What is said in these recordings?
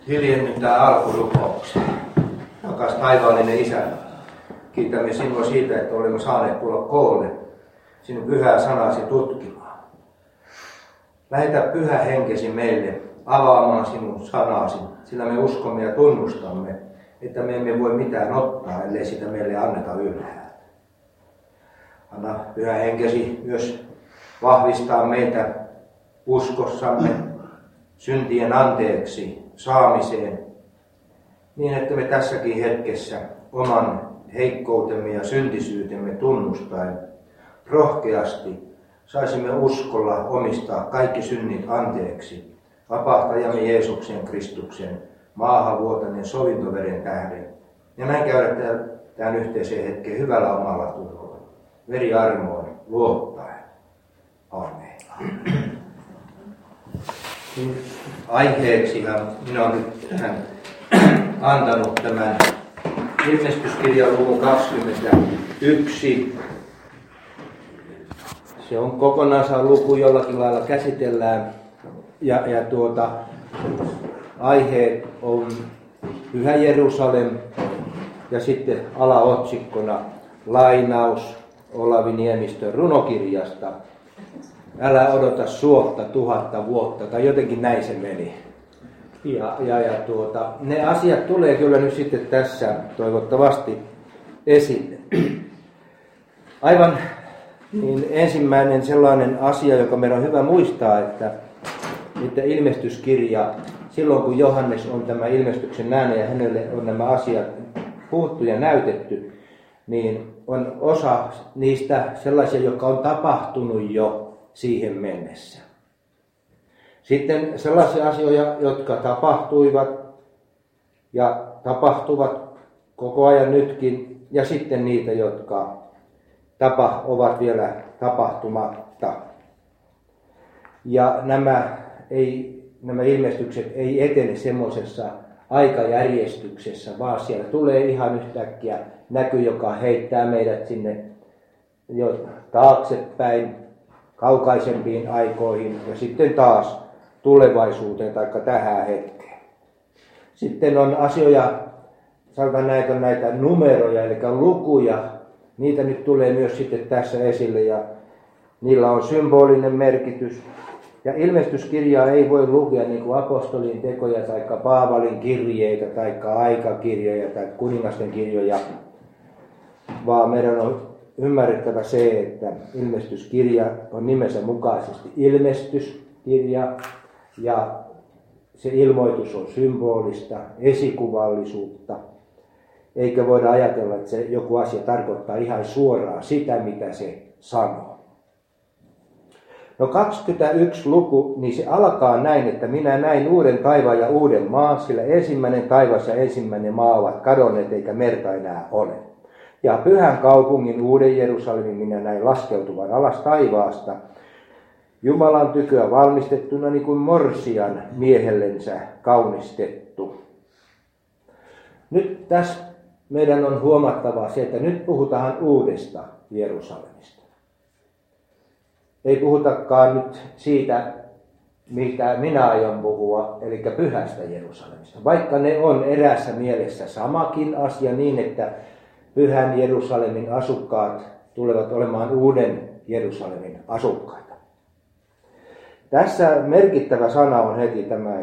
Hiljennytään alkurukoukseen. Rakas taivaallinen Isä, kiitämme sinua siitä, että olemme saaneet tulla koolle sinun pyhää sanasi tutkimaan. Lähetä pyhä henkesi meille avaamaan sinun sanasi, sillä me uskomme ja tunnustamme, että me emme voi mitään ottaa, ellei sitä meille anneta ylhäältä. Anna pyhä henkesi myös vahvistaa meitä uskossamme syntien anteeksi saamiseen, niin että me tässäkin hetkessä oman heikkoutemme ja syntisyytemme tunnustaen rohkeasti saisimme uskolla omistaa kaikki synnit anteeksi vapahtajamme Jeesuksen Kristuksen maahanvuotaneen sovintoveren tähden. Ja näin käydä tämän yhteiseen hetkeen hyvällä omalla tunnolla, veriarmoon luottaen. Amen. Aiheeksihan minä olen nyt tähän antanut tämän ilmestyskirjan luvun 21. Se on kokonaan luku, jollakin lailla käsitellään. Ja aiheet on Pyhä Jerusalem ja sitten alaotsikkona lainaus Olavi Niemistön runokirjasta. Älä odota suotta 1000 vuotta, tai jotenkin näin se meni. Ne asiat tulee kyllä nyt sitten tässä toivottavasti esille. Aivan niin ensimmäinen sellainen asia, joka meidän on hyvä muistaa, että ilmestyskirja, silloin kun Johannes on tämä ilmestyksen nähnyt ja hänelle on nämä asiat puhuttu ja näytetty, niin on osa niistä sellaisia, jotka on tapahtunut jo siihen mennessä. Sitten sellaisia asioita, jotka tapahtuivat ja tapahtuvat koko ajan nytkin, ja sitten niitä, jotka ovat vielä tapahtumatta. Ja nämä ilmestykset ei etene semmoisessa aikajärjestyksessä, vaan siellä tulee ihan yhtäkkiä näky, joka heittää meidät sinne jo taaksepäin, kaukaisempiin aikoihin ja sitten taas tulevaisuuteen tai tähän hetkeen. Sitten on asioita, sanotaan näitä numeroja, eli lukuja, niitä nyt tulee myös sitten tässä esille ja niillä on symbolinen merkitys. Ja ilmestyskirjaa ei voi lukea niin kuin apostolien tekoja tai Paavalin kirjeitä tai aikakirjoja tai kuningasten kirjoja, vaan meidän on ymmärrettävä se, että ilmestyskirja on nimensä mukaisesti ilmestyskirja ja se ilmoitus on symbolista, esikuvallisuutta, eikä voida ajatella, että se joku asia tarkoittaa ihan suoraan sitä, mitä se sanoo. No 21 luku, niin se alkaa näin, että minä näin uuden taivaan ja uuden maan, sillä ensimmäinen taivas ja ensimmäinen maa ovat kadonneet eikä merta enää ole. Ja pyhän kaupungin uuden Jerusalemin minä näin laskeutuvan alas taivaasta, Jumalan tyköä valmistettuna niin kuin morsian miehellensä kaunistettu. Nyt tässä meidän on huomattava se, että nyt puhutaan uudesta Jerusalemista. Ei puhutakaan nyt siitä, mitä minä aion puhua, eli pyhästä Jerusalemista. Vaikka ne on eräässä mielessä samakin asia niin, että pyhän Jerusalemin asukkaat tulevat olemaan uuden Jerusalemin asukkaita. Tässä merkittävä sana on heti tämä,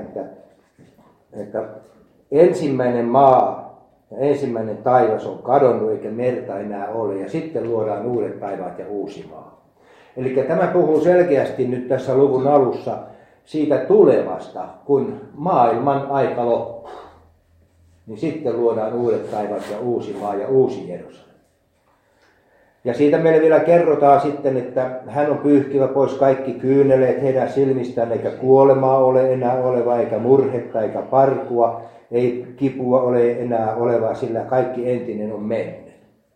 että ensimmäinen maa ja ensimmäinen taivas on kadonnut eikä merta enää ole ja sitten luodaan uudet taivaat ja uusi maa. Eli tämä puhuu selkeästi nyt tässä luvun alussa siitä tulevasta, kun maailman aika loppuu. Niin sitten luodaan uudet taivaat ja uusi maa ja uusi Jerusalem. Ja siitä meille vielä kerrotaan sitten, että hän on pyyhkivä pois kaikki kyyneleet heidän silmistään, eikä kuolemaa ole enää oleva, eikä murhetta, eikä parkua, ei kipua ole enää oleva, sillä kaikki entinen on mennyt.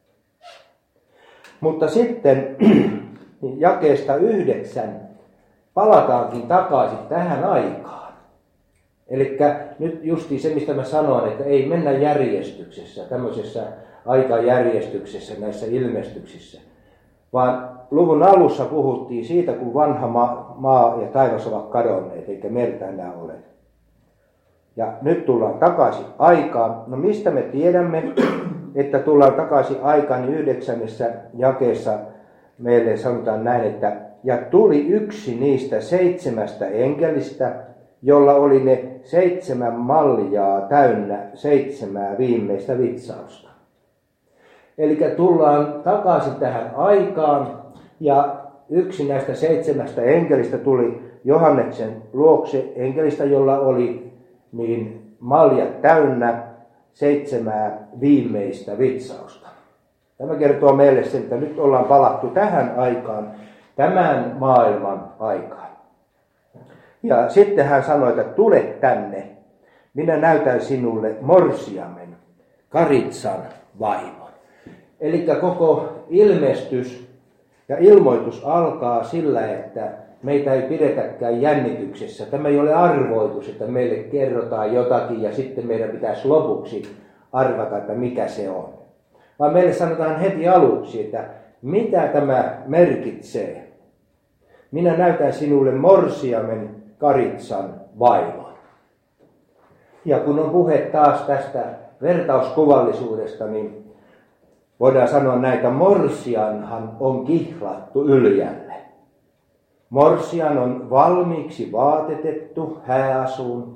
Mutta sitten jakeesta 9 palataankin takaisin tähän aikaan. Eli nyt justiin se, mistä mä sanoin, että ei mennä järjestyksessä, tämmöisessä aikajärjestyksessä näissä ilmestyksissä, vaan luvun alussa puhuttiin siitä, kun vanha maa ja taivas ovat kadonneet, eikä merta enää ole. Ja nyt tullaan takaisin aikaan. No mistä me tiedämme, että tullaan takaisin aikaan, niin 9. jakeessa meille sanotaan näin, että ja tuli yksi niistä 7 enkelistä, jolla oli ne 7 maljaa täynnä 7 viimeistä vitsausta. Eli tullaan takaisin tähän aikaan ja yksi näistä 7 enkelistä tuli Johanneksen luokse enkelistä, jolla oli niin maljat täynnä 7 viimeistä vitsausta. Tämä kertoo meille sen, että nyt ollaan palattu tähän aikaan, tämän maailman aikaan. Ja sitten hän sanoi, että tule tänne, minä näytän sinulle morsiamen, Karitsan vaimon. Eli koko ilmestys ja ilmoitus alkaa sillä, että meitä ei pidetäkään jännityksessä. Tämä ei ole arvoitus, että meille kerrotaan jotakin ja sitten meidän pitäisi lopuksi arvata, että mikä se on. Vaan meille sanotaan heti aluksi, että mitä tämä merkitsee. Minä näytän sinulle morsiamen, Karitsan vaimon. Ja kun on puhe taas tästä vertauskuvallisuudesta, niin voidaan sanoa näitä, morsianhan on kihlattu Yljälle. Morsian on valmiiksi vaatetettu hääasuun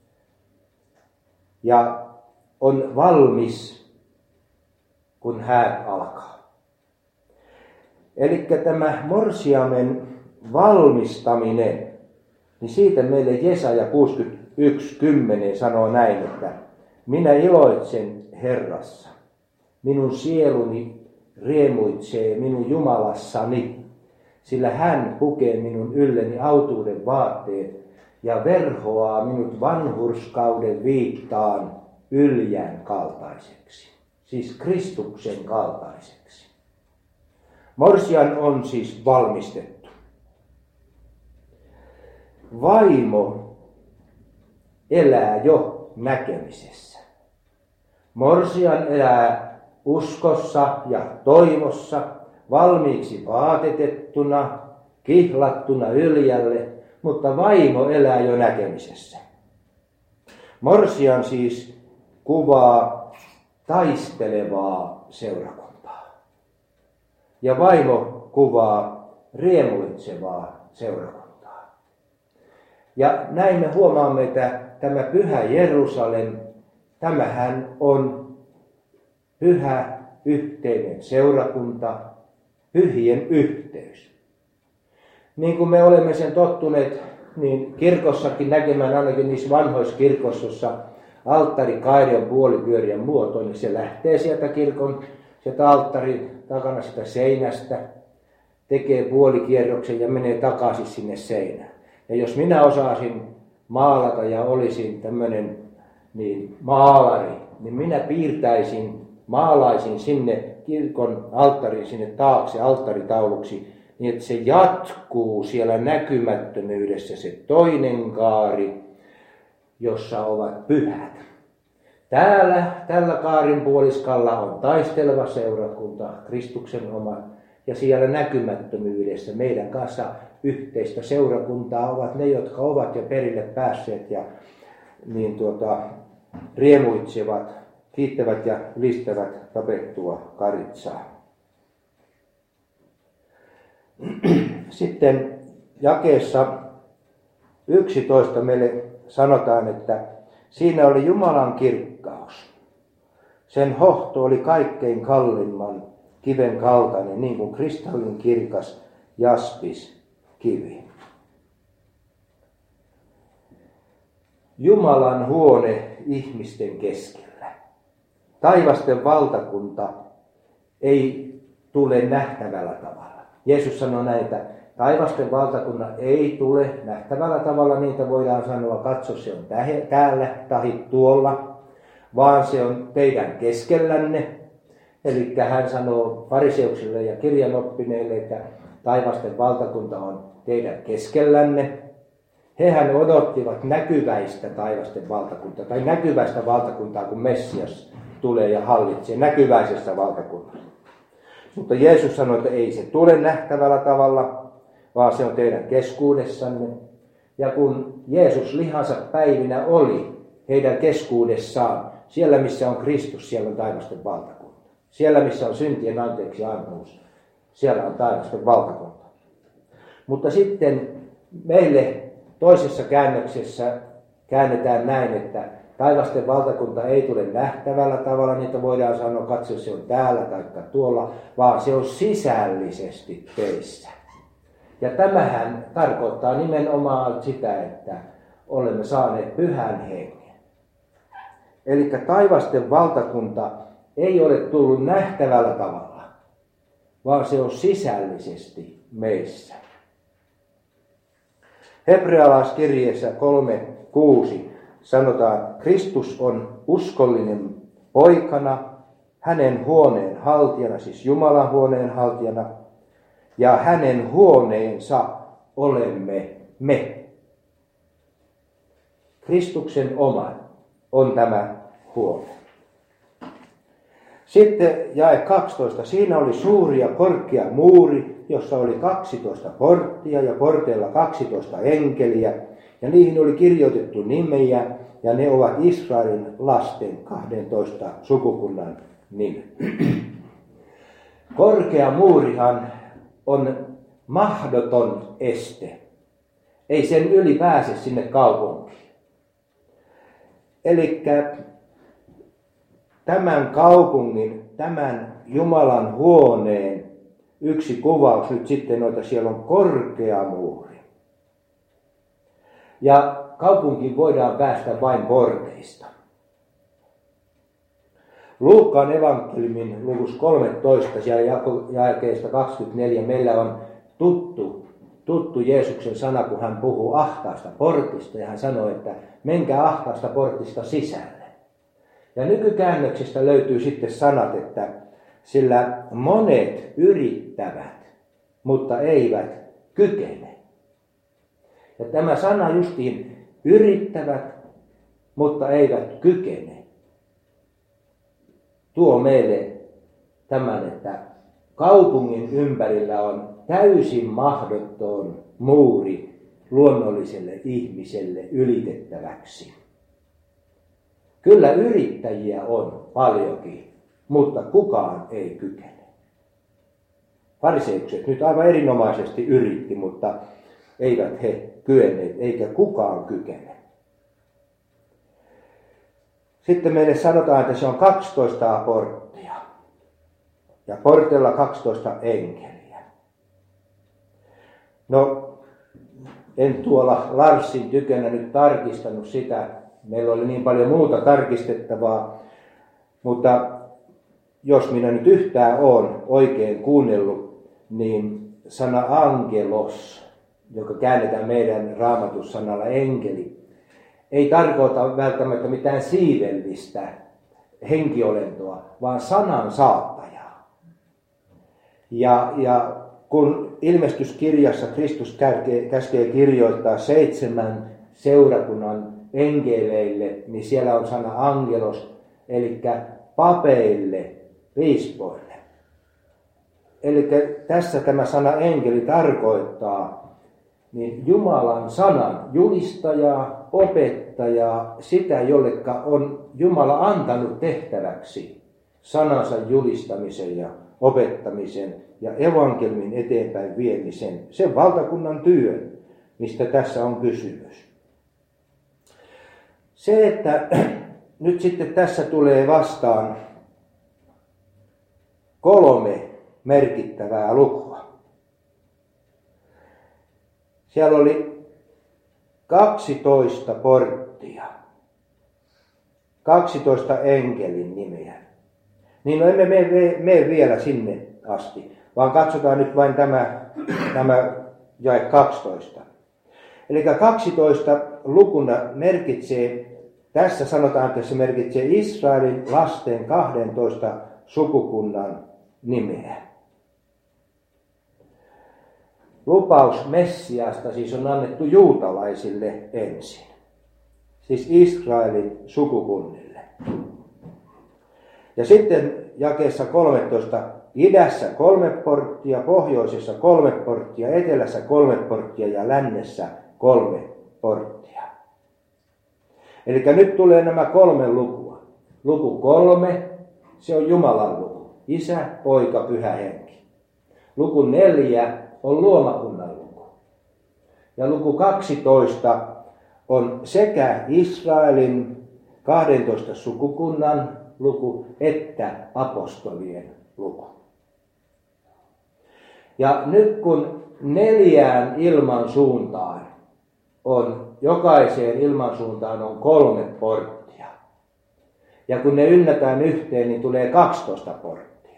ja on valmis, kun häät alkaa. Eli tämä morsiamen valmistaminen, niin siitä meille Jesaja 61:10 sanoo näin, että minä iloitsen Herrassa. Minun sieluni riemuitsee minun Jumalassani, sillä hän pukee minun ylleni autuuden vaatteet ja verhoaa minut vanhurskauden viittaan Yljän kaltaiseksi, siis Kristuksen kaltaiseksi. Morsian on siis valmistettu. Vaimo elää jo näkemisessä. Morsian elää uskossa ja toivossa, valmiiksi vaatetettuna, kihlattuna Yljälle, mutta vaimo elää jo näkemisessä. Morsian siis kuvaa taistelevaa seurakuntaa. Ja vaimo kuvaa riemuitsevaa seurakuntaa. Ja näin me huomaamme, että tämä pyhä Jerusalem, tämähän on pyhä yhteinen seurakunta, pyhien yhteys. Niin kuin me olemme sen tottuneet, niin kirkossakin näkemään ainakin niissä vanhoissa kirkossa, jossa alttarikaide on puolipyörien muoto, niin se lähtee sieltä alttarin takana sitä seinästä, tekee puolikierroksen ja menee takaisin sinne seinään. Ja jos minä osaisin maalata ja olisin tämmöinen niin maalari, niin minä maalaisin sinne kirkon alttarin sinne taakse alttaritauluksi, niin että se jatkuu siellä näkymättömyydessä se toinen kaari, jossa ovat pyhät. Tällä kaarin puoliskalla on taisteleva seurakunta, Kristuksen oma, ja siellä näkymättömyydessä meidän kanssa yhteistä seurakuntaa ovat ne, jotka ovat jo perille päässeet ja niin riemuitsevat, kiittävät ja ylistävät tapettua Karitsaa. Sitten jakeessa 11 meille sanotaan, että siinä oli Jumalan kirkkaus. Sen hohto oli kaikkein kallimman kiven kaltainen, niin kuin kristallin kirkas jaspis kivi. Jumalan huone ihmisten keskellä. Taivasten valtakunta ei tule nähtävällä tavalla. Jeesus sanoi näin, että taivasten valtakunta ei tule nähtävällä tavalla, niitä voidaan sanoa, katso se on täällä tai tuolla, vaan se on teidän keskellänne. Eli hän sanoo fariseuksille ja kirjanoppineille, että taivasten valtakunta on teidän keskellänne. Hehän odottivat näkyväistä taivasten valtakuntaa, tai näkyväistä valtakuntaa, kun Messias tulee ja hallitsee näkyväisessä valtakunnassa. Mutta Jeesus sanoi, että ei se tule nähtävällä tavalla, vaan se on teidän keskuudessanne. Ja kun Jeesus lihansa päivinä oli heidän keskuudessaan. Siellä missä on Kristus, siellä on taivasten valtakunta. Siellä missä on syntien anteeksi antamus, siellä on taivasten valtakunta. Mutta sitten meille toisessa käännöksessä käännetään näin, että taivasten valtakunta ei tule nähtävällä tavalla, niitä voidaan sanoa, katso se on täällä tai tuolla, vaan se on sisällisesti teissä. Ja tämähän tarkoittaa nimenomaan sitä, että olemme saaneet pyhän hengen. Eli taivasten valtakunta ei ole tullut nähtävällä tavalla, vaan se on sisällisesti meissä. Hebrealaiskirjeessä 3:6 sanotaan, Kristus on uskollinen poikana, hänen huoneen haltijana, siis Jumalan huoneen haltijana, ja hänen huoneensa olemme me. Kristuksen oma on tämä huone. Sitten jae 12. Siinä oli suuri ja korkea muuri, jossa oli 12 porttia ja porteilla 12 enkeliä. Ja niihin oli kirjoitettu nimejä ja ne ovat Israelin lasten 12 sukukunnan nimet. Korkea muurihan on mahdoton este. Ei sen yli pääse sinne kaupunkiin. Elikkä tämän kaupungin, tämän Jumalan huoneen yksi kuvaus nyt sitten noita, siellä on korkea muuri. Ja kaupunkiin voidaan päästä vain porteista. Luukkaan evankeliumin luvussa 13 jakeesta 24 meillä on tuttu Jeesuksen sana, kun hän puhuu ahtaasta portista ja hän sanoi, että menkää ahtaasta portista sisälle. Ja nykykäännöksestä löytyy sitten sanat, että sillä monet yrittävät, mutta eivät kykene. Ja tämä sana justiin yrittävät, mutta eivät kykene, tuo meille tämän, että kaupungin ympärillä on täysin mahdoton muuri luonnolliselle ihmiselle ylitettäväksi. Kyllä yrittäjiä on paljonkin, mutta kukaan ei kykene. Fariseukset nyt aivan erinomaisesti yritti, mutta eivät he kyenneet, eikä kukaan kykene. Sitten meille sanotaan, että se on 12 porttia ja portilla 12 enkeliä. No, en tuolla Larsin tykönä nyt tarkistanut sitä. Meillä oli niin paljon muuta tarkistettavaa, mutta jos minä nyt yhtään olen oikein kuunnellut, niin sana angelos, joka käännetään meidän raamatussanalla enkeli, ei tarkoita välttämättä mitään siivellistä henkiolentoa, vaan sanan saattajaa. Ja kun ilmestyskirjassa Kristus käskee kirjoittaa 7 seurakunnan enkeleille, niin siellä on sana angelos, eli papeille, piispoille. Eli tässä tämä sana enkeli tarkoittaa niin Jumalan sanan julistajaa, opettajaa, sitä, jolleka on Jumala antanut tehtäväksi sanansa julistamisen ja opettamisen ja evankeliumin eteenpäin viemisen, sen valtakunnan työn, mistä tässä on kysymys. Se, että nyt sitten tässä tulee vastaan 3 merkittävää lukua. Siellä oli 12 porttia, 12 enkelin nimeä. Niin no emme mene vielä sinne asti, vaan katsotaan nyt vain tämä jae 12. Eli 12 lukuna merkitsee, tässä sanotaan, että se merkitsee Israelin lasten 12 sukukunnan nimeä. Lupaus Messiasta siis on annettu juutalaisille ensin, siis Israelin sukukunnille. Ja sitten jakeessa 13, idässä 3 porttia, pohjoisessa 3 porttia, etelässä 3 porttia ja lännessä 3 porttia. Eli nyt tulee nämä 3 lukua. Luku 3, se on Jumalan luku. Isä, Poika, Pyhä Henki. Luku 4 on luomakunnan luku. Ja luku 12 on sekä Israelin 12 sukukunnan luku että apostolien luku. Ja nyt kun 4 ilmansuuntaan jokaiseen ilmansuuntaan on 3 porttia. Ja kun ne ynnätään yhteen, niin tulee 12 porttia.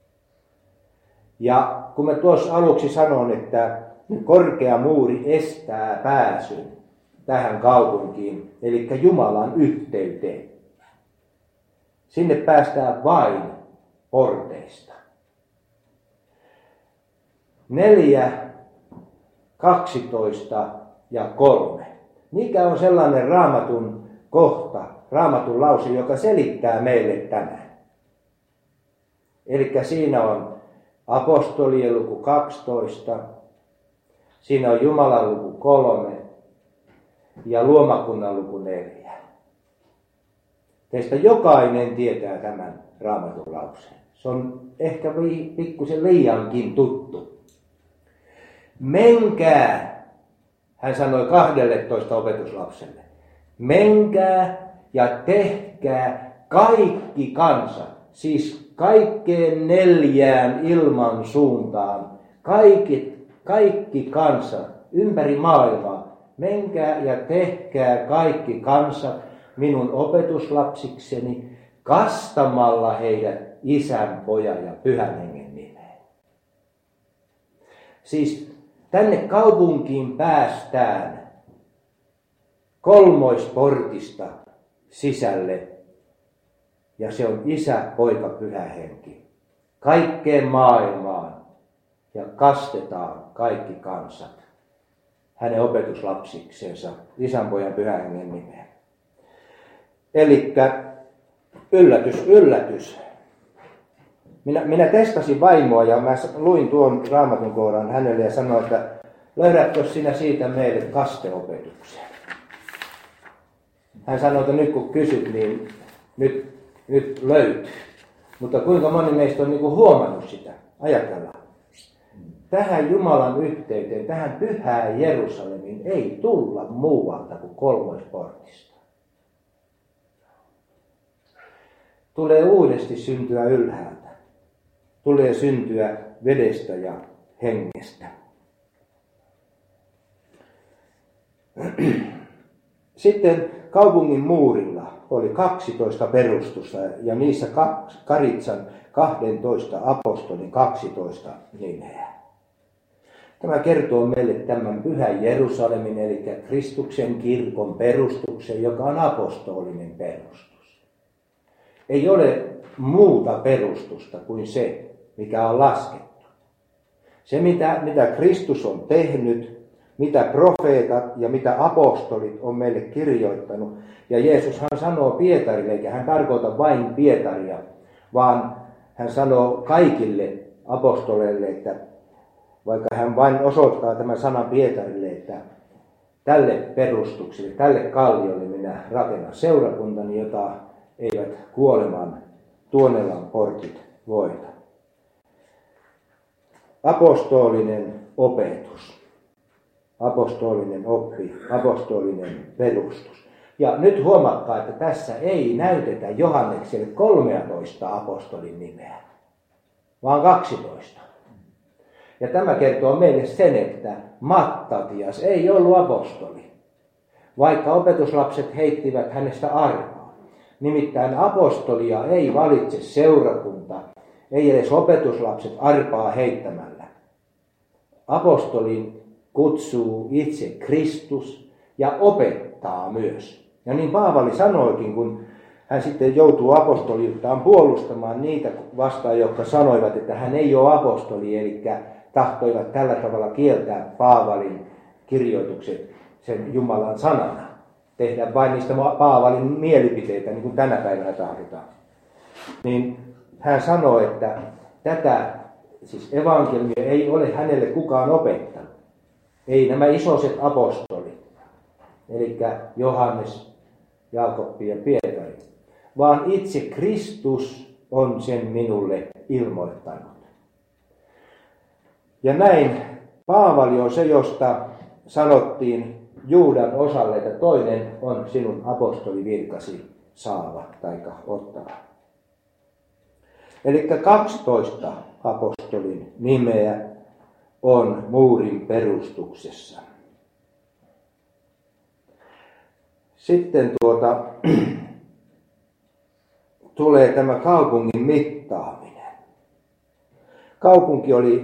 Ja kun mä tuossa aluksi sanon, että korkea muuri estää pääsyn tähän kaupunkiin, eli Jumalan yhteyteen. Sinne päästään vain porteista. 4, 12 ja 3. Mikä on sellainen Raamatun kohta, Raamatun lause, joka selittää meille tämän? Eli siinä on apostolien luku 12, siinä on Jumalan luku 3 ja luomakunnan luku 4. Teistä jokainen tietää tämän Raamatun lauseen. Se on ehkä pikkusen liiankin tuttu. Menkää, hän sanoi 12 opetuslapselle, menkää ja tehkää kaikki kansat, siis kaikkeen 4 ilman suuntaan, kaikki kansat ympäri maailmaa, menkää ja tehkää kaikki kansat minun opetuslapsikseni, kastamalla heidät Isän, Pojan ja Pyhän Hengen nimeen. Siis tänne kaupunkiin päästään 3 portista sisälle, ja se on Isä, Poika, Pyhä Henki. Kaikkeen maailmaan, ja kastetaan kaikki kansat hänen opetuslapsiksensa Isän, Pojan, Pyhän Hengen nimeen. Elikkä yllätys, yllätys. Minä testasin vaimoa ja mä luin tuon Raamatun kohdan hänelle ja sanoin, että löydätkö sinä siitä meille kasteopetuksen? Hän sanoi, että nyt kun kysyt, niin nyt löytyy. Mutta kuinka moni meistä on huomannut sitä? Ajatellaan. Tähän Jumalan yhteyteen, tähän pyhään Jerusalemiin ei tulla muualta kuin 3 portista. Tulee uudesti syntyä ylhäältä. Tulee syntyä vedestä ja hengestä. Sitten kaupungin muurilla oli 12 perustusta ja niissä Karitsan 12 apostolin 12 nimeä. Tämä kertoo meille tämän pyhän Jerusalemin, eli Kristuksen kirkon perustuksen, joka on apostolinen perustus. Ei ole muuta perustusta kuin se, mikä on laskettu. Se, mitä Kristus on tehnyt, mitä profeetat ja mitä apostolit on meille kirjoittanut. Ja Jeesushan sanoo Pietarille, eikä hän tarkoita vain Pietaria, vaan hän sanoo kaikille apostoleille, että vaikka hän vain osoittaa tämän sanan Pietarille, että tälle perustukselle, tälle kalliolle minä rakennan seurakuntani, jota eivät kuoleman Tuonelan portit voita. Apostolinen opetus, apostolinen oppi, apostolinen perustus. Ja nyt huomatkaa, että tässä ei näytetä Johannekselle 13 apostolin nimeä, vaan 12. Ja tämä kertoo meille sen, että Mattatias ei ollut apostoli, vaikka opetuslapset heittivät hänestä arvaa. Nimittäin apostolia ei valitse seurakunta, ei edes opetuslapset arpaa heittämällä. Apostolin kutsuu itse Kristus ja opettaa myös. Ja niin Paavali sanoikin, kun hän sitten joutuu apostoliuttaan puolustamaan niitä vastaan, jotka sanoivat, että hän ei ole apostoli, eli tahtoivat tällä tavalla kieltää Paavalin kirjoitukset sen Jumalan sanana. Tehdä vain niistä Paavalin mielipiteitä, niin kuin tänä päivänä tahdotaan. Niin hän sanoi, että tätä, siis evankeliumia ei ole hänelle kukaan opettanut. Ei nämä isoiset apostolit, eli Johannes, Jaakob ja Pietari, vaan itse Kristus on sen minulle ilmoittanut. Ja näin Paavali on se, josta sanottiin Juudan osalle, että toinen on sinun apostolivirkasi saava tai ottava. Eli 12 apostolin nimeä on muurin perustuksessa. Sitten tulee tämä kaupungin mittaaminen. Kaupunki oli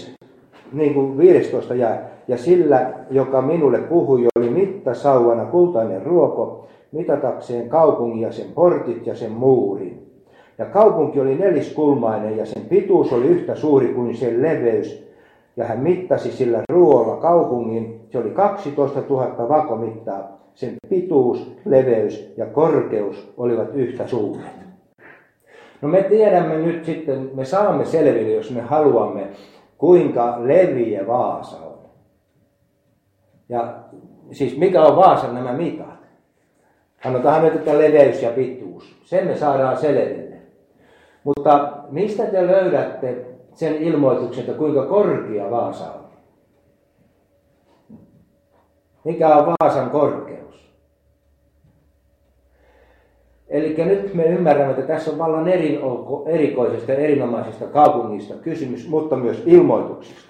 15 ja sillä, joka minulle puhui, oli mittasauvana kultainen ruoko, mitatakseen kaupungin ja sen portit ja sen muurin. Ja kaupunki oli neliskulmainen ja sen pituus oli yhtä suuri kuin sen leveys. Ja hän mittasi sillä ruoalla kaupungin, se oli 12 000 vakomittaa. Sen pituus, leveys ja korkeus olivat yhtä suuret. No me tiedämme nyt sitten, me saamme selville, jos me haluamme, kuinka leviä Vaasa on. Ja siis mikä on Vaasan nämä mitat? Annetaan nyt, että leveys ja pituus. Sen me saadaan selville. Mutta mistä te löydätte sen ilmoituksen, että kuinka korkea Vaasa on? Mikä on Vaasan korkeus? Eli nyt me ymmärrämme, että tässä on vallan erikoisesta ja erinomaisesta kaupungista kysymys, mutta myös ilmoituksista.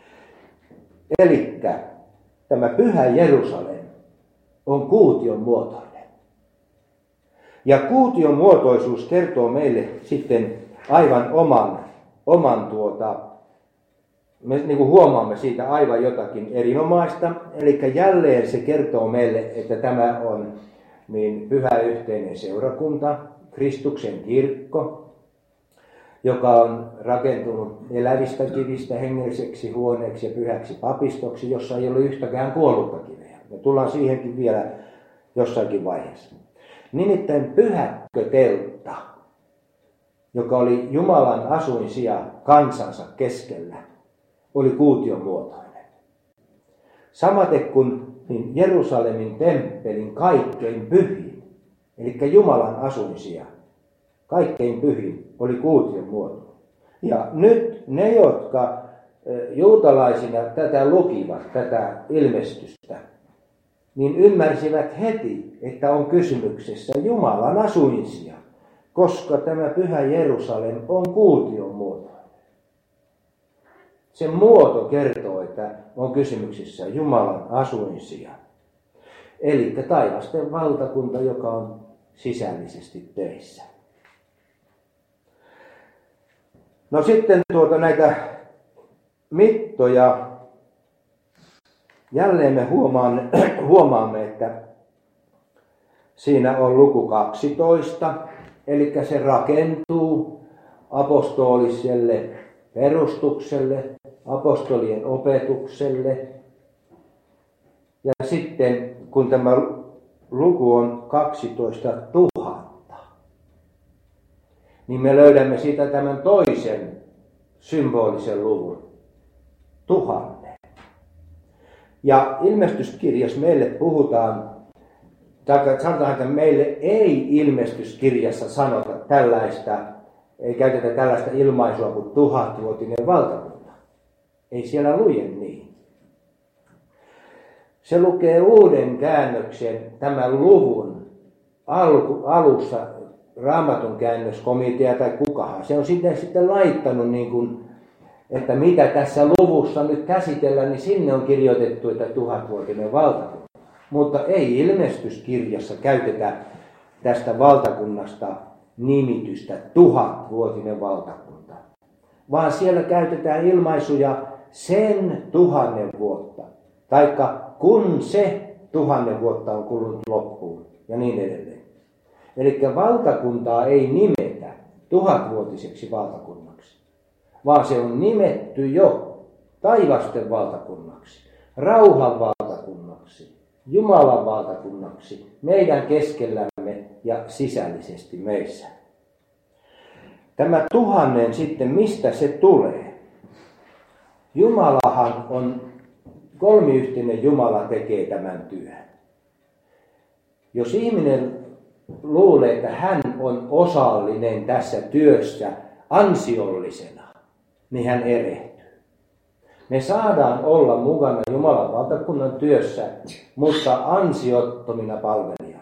Eli tämä Pyhä Jerusalem on kuution muotoinen. Ja kuution muotoisuus kertoo meille sitten aivan oman me niin kuin huomaamme siitä aivan jotakin erinomaista. Eli jälleen se kertoo meille, että tämä on niin pyhä yhteinen seurakunta, Kristuksen kirkko, joka on rakentunut elävistä kivistä hengelliseksi huoneeksi ja pyhäksi papistoksi, jossa ei ole yhtäkään kuollutta kiveä. Me tullaan siihenkin vielä jossakin vaiheessa. Nimittäin pyhäkköteltta, joka oli Jumalan asuinsija kansansa keskellä, oli kuution muotoinen. Samaten kuin niin Jerusalemin temppelin kaikkein pyhin, eli Jumalan asuinsija, kaikkein pyhin, oli kuution muotoinen. Ja nyt ne, jotka juutalaisina tätä lukivat, tätä ilmestystä, niin ymmärsivät heti, että on kysymyksessä Jumalan asuinsija, koska tämä Pyhä Jerusalem on kuution muotoinen. Se muoto kertoo, että on kysymyksessä Jumalan asuinsija. Eli taivasten valtakunta, joka on sisällisesti töissä. No sitten näitä mittoja. Jälleen me huomaamme, että siinä on luku 12, eli se rakentuu apostoliselle perustukselle, apostolien opetukselle. Ja sitten kun tämä luku on 12 000, niin me löydämme siitä tämän toisen symbolisen luvun, 1000. Ja ilmestyskirjassa meille puhutaan, tai sanotaan, että meille ei ilmestyskirjassa sanota tällaista, ei käytetä tällaista ilmaisua kuin 1000-vuotinen valtakunta. Ei siellä lue niin. Se lukee uuden käännöksen tämän luvun alussa, Raamatun käännöskomitea tai kukahan. Se on sitten laittanut niin kuin, että mitä tässä luvussa nyt käsitellään, niin sinne on kirjoitettu, että 1000-vuotinen valtakunta. Mutta ei ilmestyskirjassa käytetä tästä valtakunnasta nimitystä 1000-vuotinen valtakunta. Vaan siellä käytetään ilmaisuja sen 1000 vuotta. Taikka kun se 1000 vuotta on kulunut loppuun ja niin edelleen. Eli valtakuntaa ei nimetä 1000-vuotiseksi valtakunnaksi, vaan se on nimetty jo taivasten valtakunnaksi, rauhan valtakunnaksi, Jumalan valtakunnaksi, meidän keskellämme ja sisällisesti meissä. Tämä 1000 sitten, mistä se tulee? Jumalahan on kolmiyhtinen Jumala tekee tämän työn. Jos ihminen luulee, että hän on osallinen tässä työssä ansiollisena, niin hän erehtyy. Me saadaan olla mukana Jumalan valtakunnan työssä, mutta ansiottomina palvelijoina.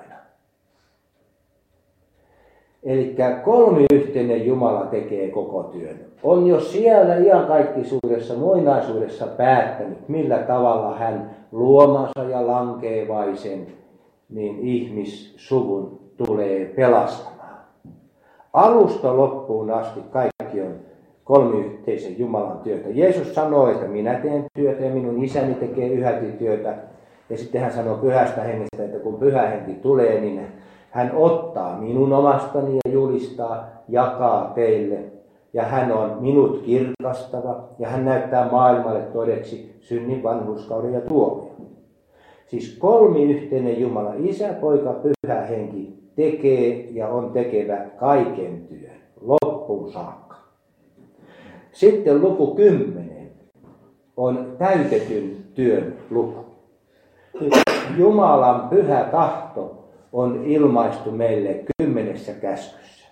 Eli kolmiyhteinen Jumala tekee koko työn. On jo siellä iankaikkisuudessa, muinaisuudessa päättänyt, millä tavalla hän luomansa ja lankeevaisen niin ihmissuvun tulee pelastamaan. Alusta loppuun asti kaikki on kolmiyhteisen Jumalan työtä. Jeesus sanoi, että minä teen työtä ja minun isäni tekee yhäti työtä. Ja sitten hän sanoo pyhästä hengestä, että kun pyhä henki tulee, niin hän ottaa minun omastani ja julistaa, jakaa teille. Ja hän on minut kirkastava ja hän näyttää maailmalle todeksi synnin, vanhurskauden ja tuomion. Siis kolmiyhteinen Jumala, Isä, Poika, Pyhä Henki tekee ja on tekevä kaiken työn loppuun saakka. Sitten luku 10 on täytetyn työn luku. Jumalan pyhä tahto on ilmaistu meille 10 käskyssä.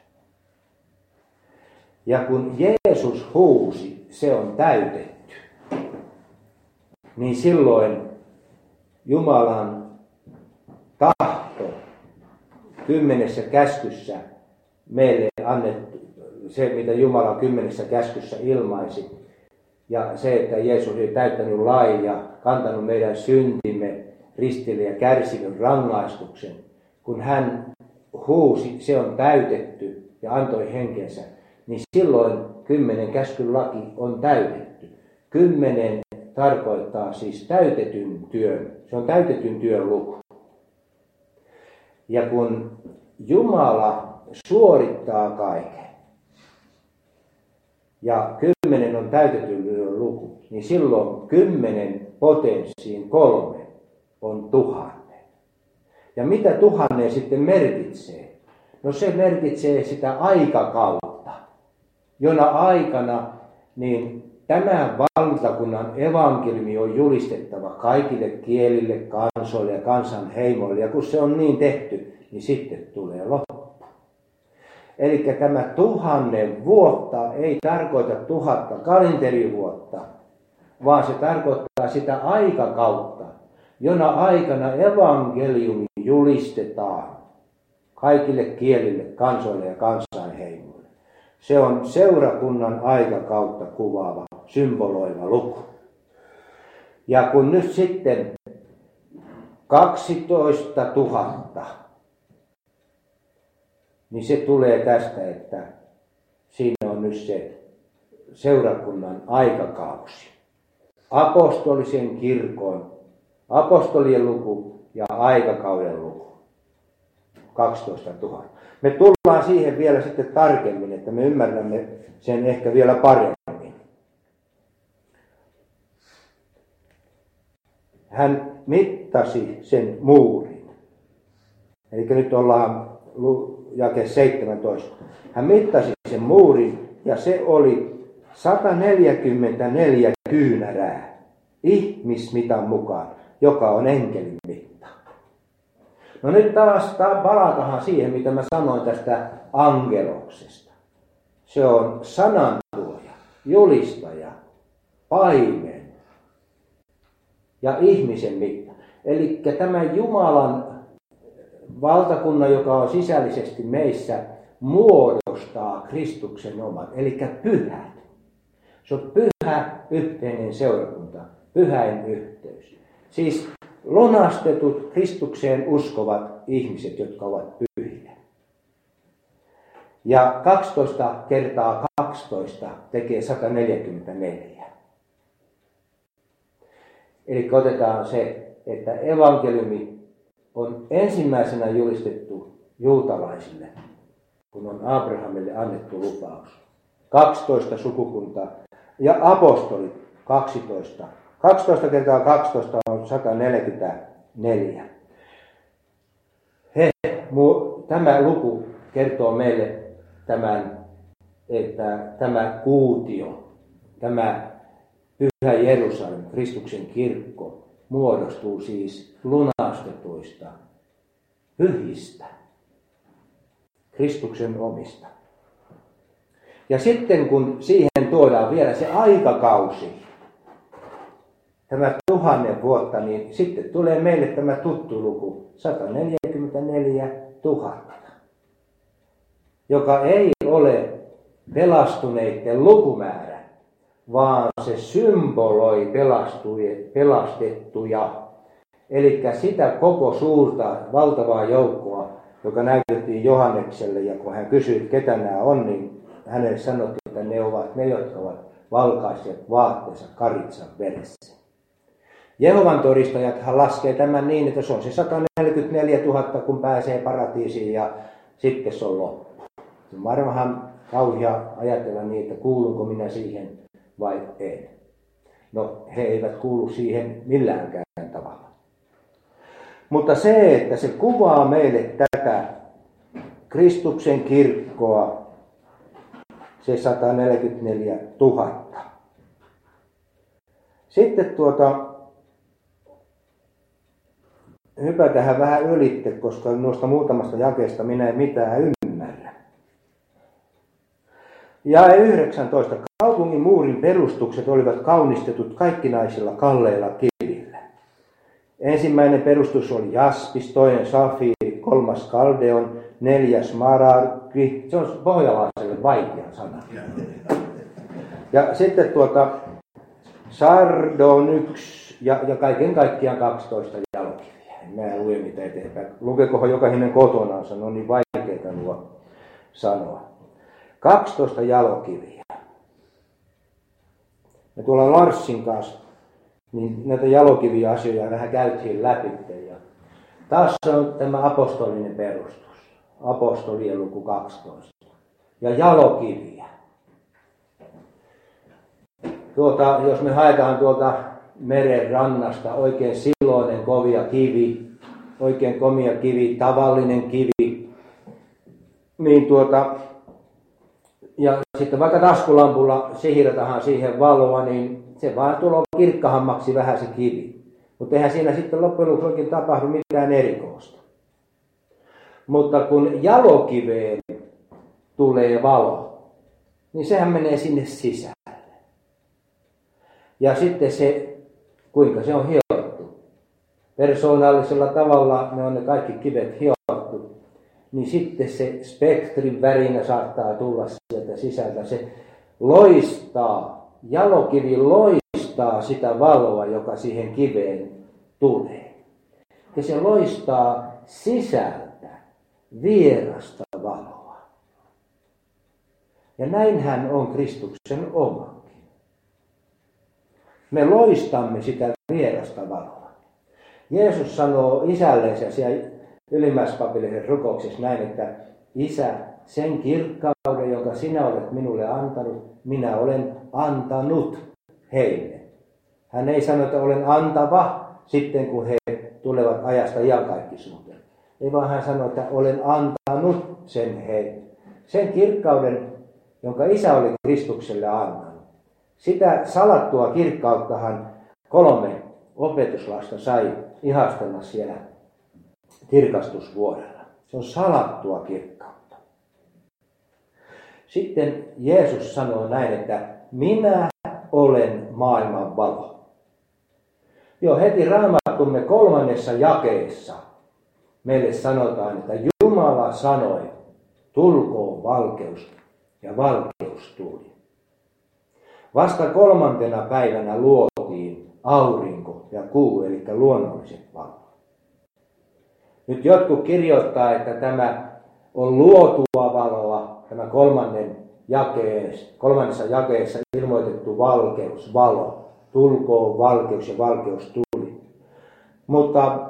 Ja kun Jeesus huusi, se on täytetty, niin silloin Jumalan tahto 10 käskyssä meille annettu, se mitä Jumala 10 käskyssä ilmaisi, ja se, että Jeesus ei täyttänyt lain ja kantanut meidän syntimme ristille ja kärsinyt rangaistuksen, kun hän huusi, se on täytetty ja antoi henkensä, niin silloin 10 käskyn laki on täytetty. 10 tarkoittaa siis täytetyn työn. Se on täytetyn työn luku. Ja kun Jumala suorittaa kaiken ja 10 on täytetyn työn luku, niin silloin 10 potenssiin 3 on 1000. Ja mitä 1000 sitten merkitsee? No se merkitsee sitä aikakautta, jona aikana niin tämän valtakunnan evankeliumi on julistettava kaikille kielille, kansoille ja kansanheimoille. Ja kun se on niin tehty, niin sitten tulee loppu. Eli tämä 1000 vuotta ei tarkoita 1000 kalenterivuotta, vaan se tarkoittaa sitä aikakautta, jona aikana evankeliumi julistetaan kaikille kielille, kansoille ja kansanheimoille. Se on seurakunnan aikakautta kuvaava, symboloiva luku. Ja kun nyt sitten 12 000, niin se tulee tästä, että siinä on nyt se seurakunnan aikakausi. Apostolisen kirkon, apostolien luku ja aikakauden luku. 12 000. Me tullaan siihen vielä sitten tarkemmin, että me ymmärrämme sen ehkä vielä paremmin. Hän mittasi sen muurin. Eli nyt ollaan jake 17. Hän mittasi sen muurin ja se oli 144 kyynärää ihmismitan mukaan, joka on enkelin mitta. No nyt taas palatahan siihen, mitä mä sanoin tästä angeloksesta. Se on sanantuoja, julistaja, paimen ja ihmisen mitta. Eli tämä Jumalan valtakunta, joka on sisällisesti meissä, muodostaa Kristuksen omat, eli pyhät. Se on pyhä yhteinen seurakunta, pyhäin yhteys. Siis lunastetut Kristukseen uskovat ihmiset, jotka ovat pyhiä. Ja 12 kertaa 12 tekee 144. Eli otetaan se, että evankeliumi on ensimmäisenä julistettu juutalaisille, kun on Abrahamille annettu lupaus. 12 sukukuntaa ja apostolit 12. 12 kertaa 12 on 144. Tämä luku kertoo meille tämän, että tämä kuutio, tämä Pyhä Jerusalem, Kristuksen kirkko, muodostuu siis lunastetuista pyhistä, Kristuksen omista. Ja sitten kun siihen tuodaan vielä se aikakausi, tämä 1000 vuotta, niin sitten tulee meille tämä tuttu luku, 144 000, joka ei ole pelastuneiden lukumäärä, vaan se symboloi pelastettuja. Eli sitä koko suurta, valtavaa joukkoa, joka näytettiin Johannekselle, ja kun hän kysyi, ketä nämä on, niin hänelle sanottiin, että ne ovat ne, jotka ovat valkaisseet vaatteensa karitsan veressä. Jehovan todistajathan laskee tämän niin, että se on se 144 000, kun pääsee paratiisiin ja sitten se on loppu. Se on varmaan kauhea ajatella niin, että kuulunko minä siihen vai en. No, he eivät kuulu siihen milläänkään tavalla. Mutta se, että se kuvaa meille tätä Kristuksen kirkkoa, se 144 000. Sitten hypätään vähän ylitte, koska noista muutamasta jakeesta minä en mitään ymmärrä. Jae 19. Kaupungin muurin perustukset olivat kaunistetut kaikkinaisilla kalleilla kivillä. Ensimmäinen perustus oli jaspis, toinen safiiri, kolmas kaldeon, neljäs maragdi. Se on pohjalaiselle vaikea sana. Ja sitten sardonyx ja kaiken kaikkiaan 12 jalokiviä. Mä en lue mitä eteenpäin. Lukekohan jokainen kotonaan, on niin vaikeita nuo sanoa. 12 jalokiviä. Me tuolla Larssin kanssa niin näitä jalokiviä asioita vähän käytiin läpi. Ja taas on tämä apostolinen perustus. Apostolien luku 12. Ja jalokiviä. Jos me haetaan tuolta meren rannasta oikein siloinen kovia kivi, oikein komia kivi, tavallinen kivi, niin ja sitten vaikka taskulampulla sihirataan siihen valoa, niin se vaan tulee kirkkahammaksi vähän se kivi. Mutta eihän siinä sitten loppujen lopuksi oikein tapahdu mitään erikoista. Mutta kun jalokiveen tulee valo, niin sehän menee sinne sisään. Ja sitten se, kuinka se on hiottu. Persoonallisella tavalla ne on ne kaikki kivet hiottu. Niin sitten se spektrin värinä saattaa tulla sieltä sisältä. Se loistaa, jalokivi loistaa sitä valoa, joka siihen kiveen tulee. Ja se loistaa sisältä vierasta valoa. Ja näinhän on Kristuksen omakin. Me loistamme sitä vierasta valoa. Jeesus sanoo isällensä siellä ylimmäispapillisen rukouksessa näin, että Isä, sen kirkkauden, jonka sinä olet minulle antanut, minä olen antanut heille. Hän ei sano, että olen antava sitten, kun he tulevat ajasta iankaikkisuuteen. Ei vaan hän sanoo, että olen antanut sen heille. Sen kirkkauden, jonka Isä oli Kristukselle antanut. Sitä salattua kirkkauttahan 3 opetuslasta sai ihastella siellä kirkastusvuorella. Se on salattua kirkkautta. Sitten Jeesus sanoo näin, että minä olen maailman valo. Jo heti Raamattumme 3. jakeessa meille sanotaan, että Jumala sanoi, tulkoon valkeus, ja valkeus tuli. Vasta 3. päivänä luotiin aurinko ja kuu, eli luonnolliset valot. Nyt jotkut kirjoittaa, että tämä on luotua valoa, tämä 3. jakeessa ilmoitettu valkeus, valo. Tulkoon valkeus ja valkeus tuli. Mutta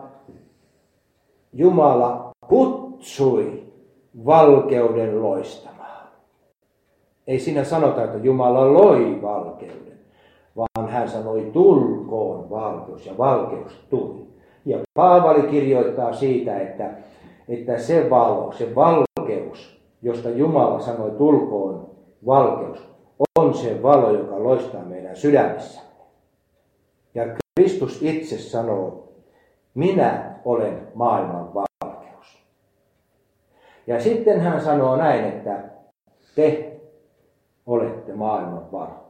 Jumala kutsui valkeuden loistamaan. Ei siinä sanota, että Jumala loi valkeuden, vaan hän sanoi tulkoon valkeus ja valkeus tuli. Ja Paavali kirjoittaa siitä, että se valo, se valkeus, josta Jumala sanoi tulkoon valkeus, on se valo, joka loistaa meidän sydämessämme. Ja Kristus itse sanoo, minä olen maailman valkeus. Ja sitten hän sanoo näin, että te olette maailman valo.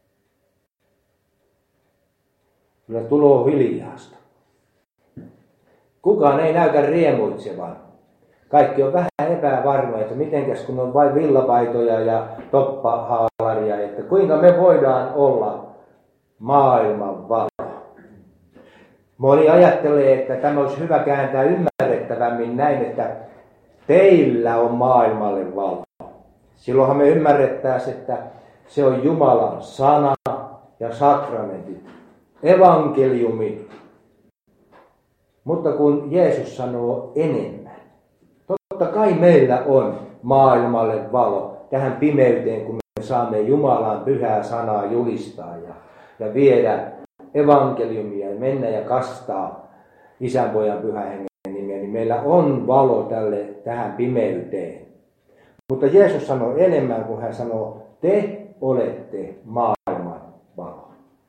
Kyllä tuloo hiljaasta. Kukaan ei näytä riemuitsevan. Kaikki on vähän epävarmoja, että mitenkäs kun on vain villapaitoja ja toppahaalaria, että kuinka me voidaan olla maailman valo. Moni ajattelee, että tämä olisi hyvä kääntää ymmärrettävämmin näin, että teillä on maailmalle valo. Silloinhan me ymmärrettäisiin, että se on Jumalan sana ja sakramentit, evankeliumi. Mutta kun Jeesus sanoo enemmän, totta kai meillä on maailmalle valo tähän pimeyteen, kun me saamme Jumalan pyhää sanaa julistaa ja viedä evankeliumia ja mennä ja kastaa Isän, Pojan, Pyhän Hengen nimiä, niin meillä on valo tähän pimeyteen. Mutta Jeesus sanoo enemmän, kun hän sanoo, te olette maailman valo.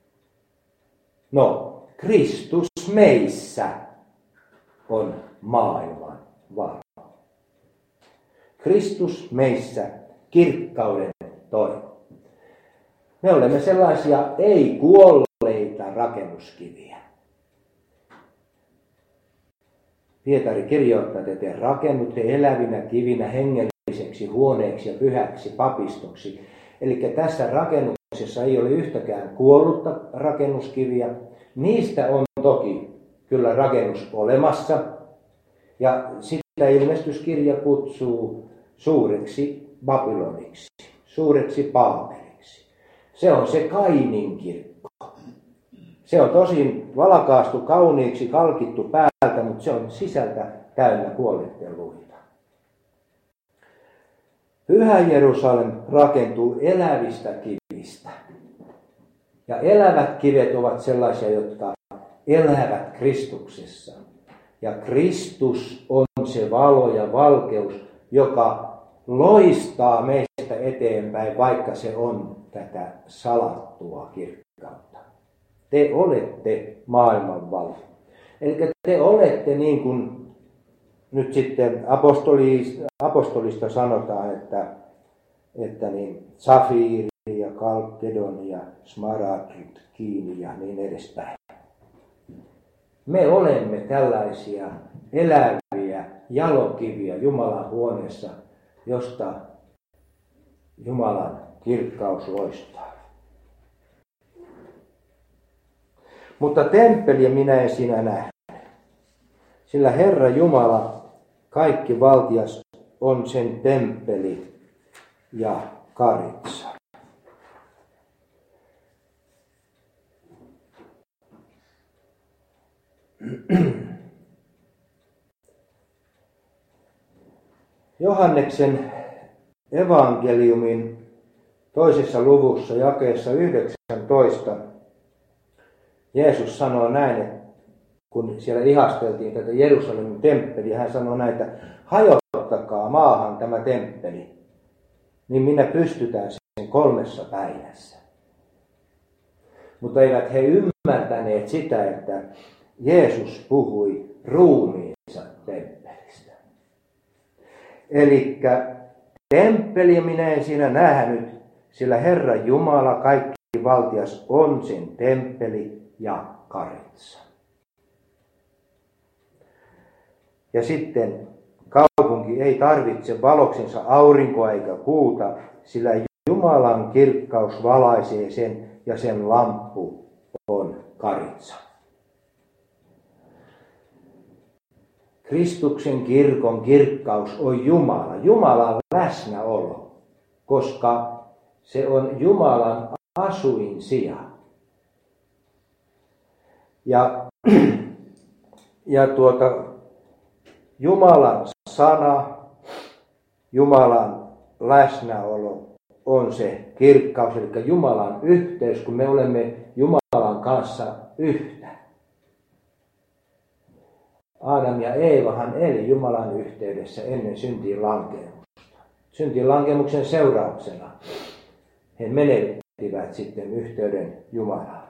No, Kristus meissä on maailman valo. Kristus meissä kirkkauden toivo. Me olemme sellaisia ei-kuolleita rakennuskiviä. Pietari kirjoittaa, että te rakennutte elävinä kivinä hengelliseksi huoneeksi ja pyhäksi papistoksi. Eli tässä rakennuksessa ei ole yhtäkään kuollutta rakennuskiviä. Niistä on toki kyllä rakennus olemassa. Ja sitä ilmestyskirja kutsuu suureksi Babyloniksi, suureksi Baabeliksi. Se on se Kainin kirkko. Se on tosin valakaastu, kauniiksi kalkittu päältä, mutta se on sisältä täynnä kuolleiden luita. Pyhä Jerusalem rakentuu elävistä kivistä. Ja elävät kivet ovat sellaisia, jotka elävät Kristuksessa. Ja Kristus on se valo ja valkeus, joka loistaa meistä eteenpäin, vaikka se on tätä salattua kirkkautta. Te olette maailman valo. Eli te olette niin kuin nyt sitten apostolista sanotaan, että niin safiiri ja kalkedon ja smaragd kiinni ja niin edespäin. Me olemme tällaisia eläviä jalokiviä Jumalan huoneessa, josta Jumalan kirkkaus loistaa. Mutta temppeliä minä en siinä näe, sillä Herra Jumala, kaikki valtias, on sen temppeli ja karitsa. Johanneksen evankeliumin 2. luvussa jakeessa 19 Jeesus sanoo näin, että kun siellä ihasteltiin tätä Jerusalemin temppeliä, hän sanoo näin, että hajottakaa maahan tämä temppeli, niin minä pystytään sen 3 päivässä. Mutta eivät he ymmärtäneet sitä, että Jeesus puhui ruumiinsa temppelistä. Elikkä temppeliä minä en siinä nähnyt, sillä Herra Jumala, kaikki valtias, on sen temppeli ja karitsa. Ja sitten kaupunki ei tarvitse valoksensa aurinkoa eikä kuuta, sillä Jumalan kirkkaus valaisee sen ja sen lamppu on karitsa. Kristuksen kirkon kirkkaus on Jumala, Jumalan läsnäolo, koska se on Jumalan asuinsija. Ja Jumalan sana, Jumalan läsnäolo on se kirkkaus, eli Jumalan yhteys, kun me olemme Jumalan kanssa yhtä. Aadam ja Eevahan eli Jumalan yhteydessä ennen syntiin lankemusta. Syntiin lankemuksen seurauksena he menettivät sitten yhteyden Jumalaan.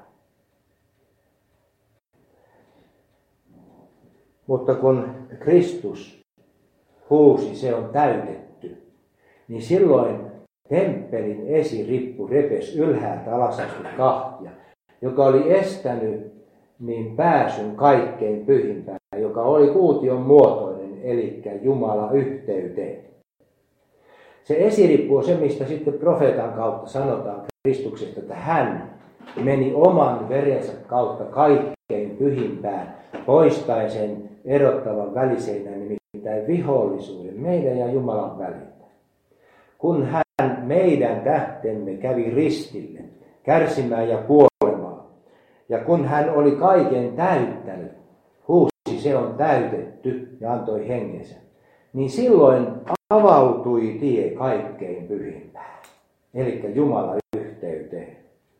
Mutta kun Kristus huusi, se on täytetty, niin silloin temppelin esirippu repesi ylhäältä alas asti kahtia, joka oli estänyt niin pääsyn kaikkein pyhimpään, joka oli kuution muotoinen, eli Jumala yhteyteen. Se esirippu on se, mistä sitten profeetan kautta sanotaan Kristuksesta, että hän meni oman verensä kautta kaikkein pyhimpään, poistaen sen erottavan väliseinän, nimittäin vihollisuuden meidän ja Jumalan välillä. Kun hän meidän tähtemme kävi ristille, kärsimään ja kuolemaan, ja kun hän oli kaiken täyttänyt, huusi, se on täytetty, ja antoi hengensä, niin silloin avautui tie kaikkein pyhimpään, eli Jumalan yhteyteen.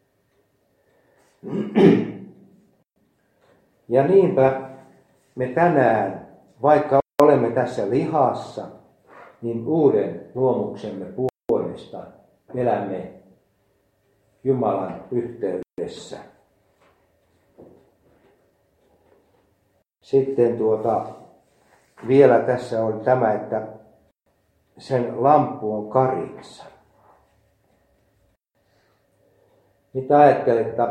Ja niinpä me tänään, vaikka olemme tässä lihassa, niin uuden luomuksemme puolesta elämme Jumalan yhteydessä. Sitten vielä tässä on tämä, että sen lamppu on kariksa. Mitä ajattelette,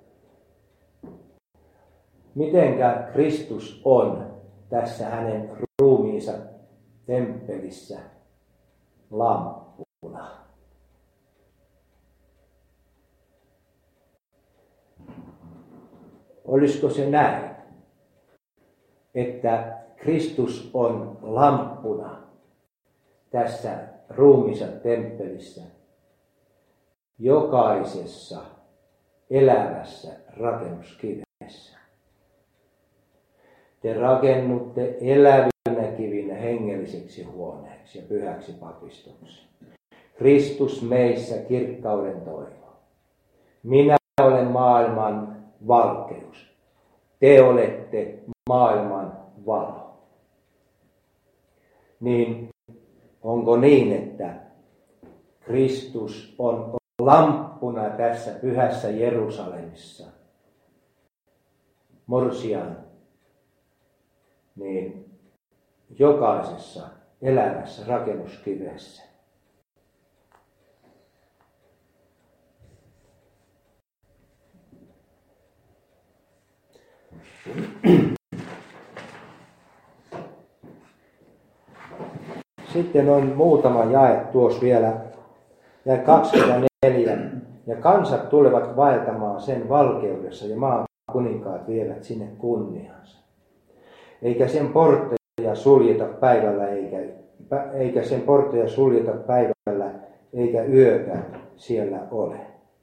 mitenkä Kristus on tässä hänen ruumiinsa temppelissä lamppuna? Olisiko se näin, että Kristus on lamppuna tässä ruumiinsa temppelissä jokaisessa elävässä rakennuskivessä? Te rakennutte elävinä kivinä hengelliseksi huoneeksi ja pyhäksi papistoksi. Kristus meissä kirkkauden toivo. Minä olen maailman valkeus. Te olette maailman valo. Niin onko niin, että Kristus on lamppuna tässä pyhässä Jerusalemissa? Morsian, niin jokaisessa elävässä rakennuskivessä. Sitten on muutama jae tuossa vielä. Ja 24. Ja kansat tulevat vaeltamaan sen valkeudessa ja maan kuninkaat vievät sinne kunniansa. Eikä sen portteja suljeta päivällä eikä sen portteja suljeta päivällä eikä yötä siellä ole.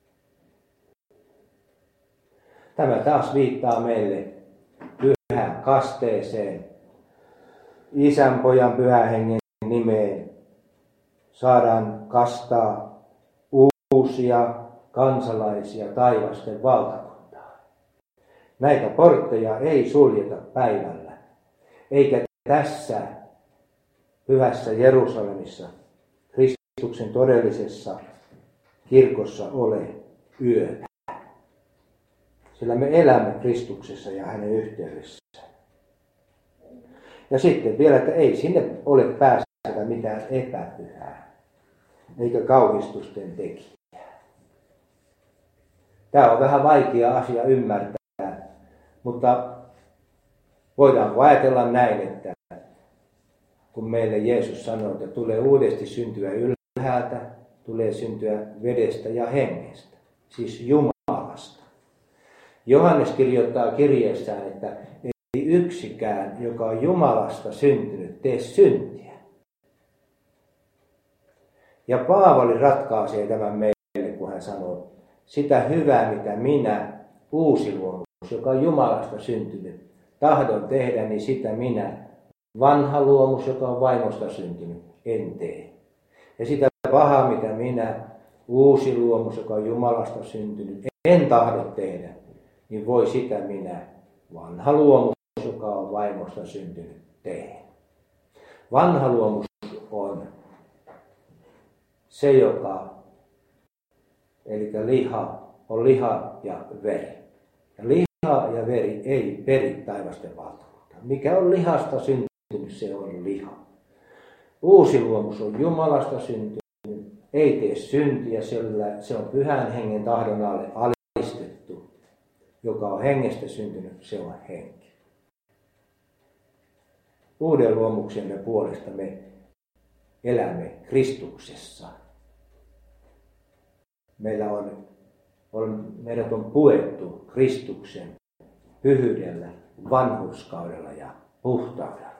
Tämä taas viittaa meille pyhään kasteeseen, Isän, Pojan, Pyhän Hengen nimeen. Saadaan kastaa uusia kansalaisia taivasten valtakuntaan. Näitä portteja ei suljeta päivällä, eikä tässä pyhässä Jerusalemissa, Kristuksen todellisessa kirkossa ole yötä. Sillä me elämme Kristuksessa ja hänen yhteydessään. Ja sitten vielä, että ei sinne ole päästä mitään epäpyhää, eikä kauhistusten tekijää. Tämä on vähän vaikea asia ymmärtää, mutta voidaan ajatella näin, että kun meille Jeesus sanoi, että tulee uudesti syntyä ylhäältä, tulee syntyä vedestä ja hengestä, siis Jumalasta. Johannes kirjoittaa kirjeessään, että ei yksikään, joka on Jumalasta syntynyt, tee syntiä. Ja Paavali ratkaisee tämän meille, kun hän sanoo, sitä hyvää, mitä minä, uusi luomus, joka on Jumalasta syntynyt, tahdon tehdä, niin sitä minä, vanha luomus, joka on vaimosta syntynyt, en tee. Ja sitä pahaa, mitä minä, uusi luomus, joka on Jumalasta syntynyt, en tahdo tehdä, niin voi sitä minä, vanha luomus, joka on vaimosta syntynyt, tehdä. Vanha luomus on se, eli liha, on liha ja veri. Ja liha ja veri ei peri taivasten valtakuntaa. Mikä on lihasta syntynyt, se on liha. Uusi luomus on Jumalasta syntynyt, ei tee syntiä, se on pyhän hengen tahdon alle alistettu. Joka on hengestä syntynyt, se on henki. Uuden luomuksemme puolesta me elämme Kristuksessa. Meidät on puettu Kristuksen pyhyydellä, vanhurskaudella ja puhtaudella.